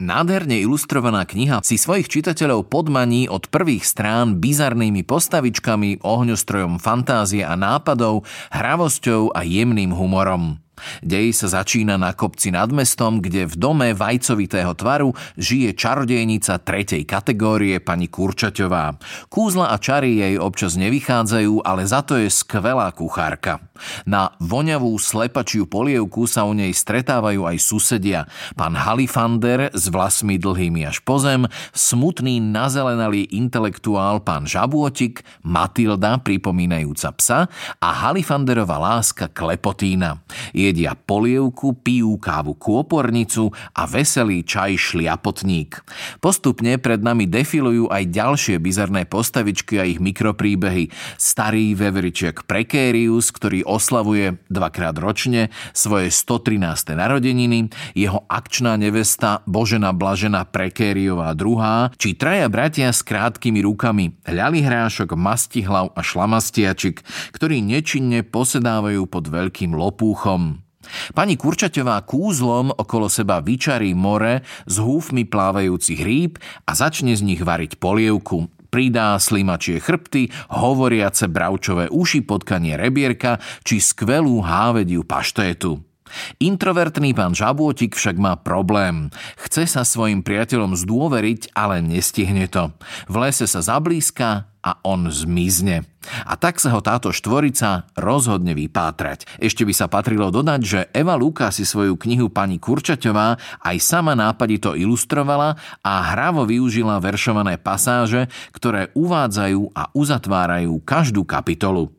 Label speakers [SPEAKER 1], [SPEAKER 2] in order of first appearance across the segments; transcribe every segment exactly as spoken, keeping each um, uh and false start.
[SPEAKER 1] Nádherne ilustrovaná kniha si svojich čitateľov podmaní od prvých strán bizarnými postavičkami, ohňostrojom fantázie a nápadov, hravosťou a jemným humorom. Dej sa začína na kopci nad mestom, kde v dome vajcovitého tvaru žije čarodejnica tretej kategórie pani Kurčaťová. Kúzla a čary jej občas nevychádzajú, ale za to je skvelá kuchárka. Na voňavú slepačiu polievku sa u nej stretávajú aj susedia. Pán Halifander s vlasmi dlhými až po zem, smutný nazelenalý intelektuál pán Žabôtik, Matilda pripomínajúca psa a Halifanderová láska Klepotína. Jedia polievku, pijú kávu kôpornicu a veselý čaj šliapotník. Postupne pred nami defilujú aj ďalšie bizarné postavičky a ich mikropríbehy. Starý veveričiak Prekérius, ktorý oslavuje dvakrát ročne svoje stotrináste narodeniny, jeho akčná nevesta Božena Blažena Prekériová druhá, či traja bratia s krátkými rukami Ľalihrášok, Mastihlav a Šlamastiačik, ktorí nečinne posedávajú pod veľkým lopúchom. Pani Kurčaťová kúzlom okolo seba vyčarí more z húfmi plávajúcich rýb a začne z nich variť polievku. Pridá slimačie chrbty, hovoriace bravčové uši, potkanie rebierka či skvelú hávediu paštétu. Introvertný pán Žabôtik však má problém. Chce sa svojim priateľom zdôveriť, ale nestihne to. V lese sa zablízka a on zmizne. A tak sa ho táto štvorica rozhodne vypátrať. Ešte by sa patrilo dodať, že Eva Luka si svoju knihu pani Kurčaťová aj sama nápadito ilustrovala a hravo využila veršované pasáže, ktoré uvádzajú a uzatvárajú každú kapitolu.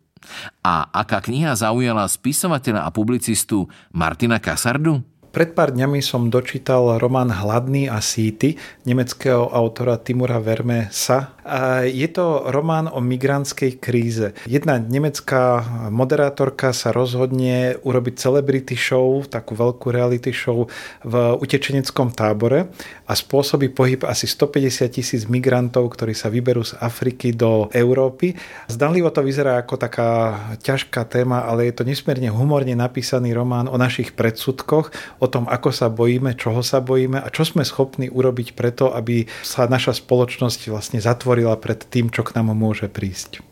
[SPEAKER 1] A aká kniha zaujala spisovateľa a publicistu Martina Kasardu?
[SPEAKER 2] Pred pár dňami som dočítal román Hladný a síty nemeckého autora Timura Vermeesa. A je to román o migrantskej kríze. Jedna nemecká moderátorka sa rozhodne urobiť celebrity show, takú veľkú reality show v utečeneckom tábore a spôsobí pohyb asi stopäťdesiat tisíc migrantov, ktorí sa vyberú z Afriky do Európy. Zdanlivo to vyzerá ako taká ťažká téma, ale je to nesmierne humorne napísaný román o našich predsudkoch, o tom, ako sa bojíme, čoho sa bojíme a čo sme schopní urobiť preto, aby sa naša spoločnosť vlastne zatvorila pred tým, čo k nám môže prísť.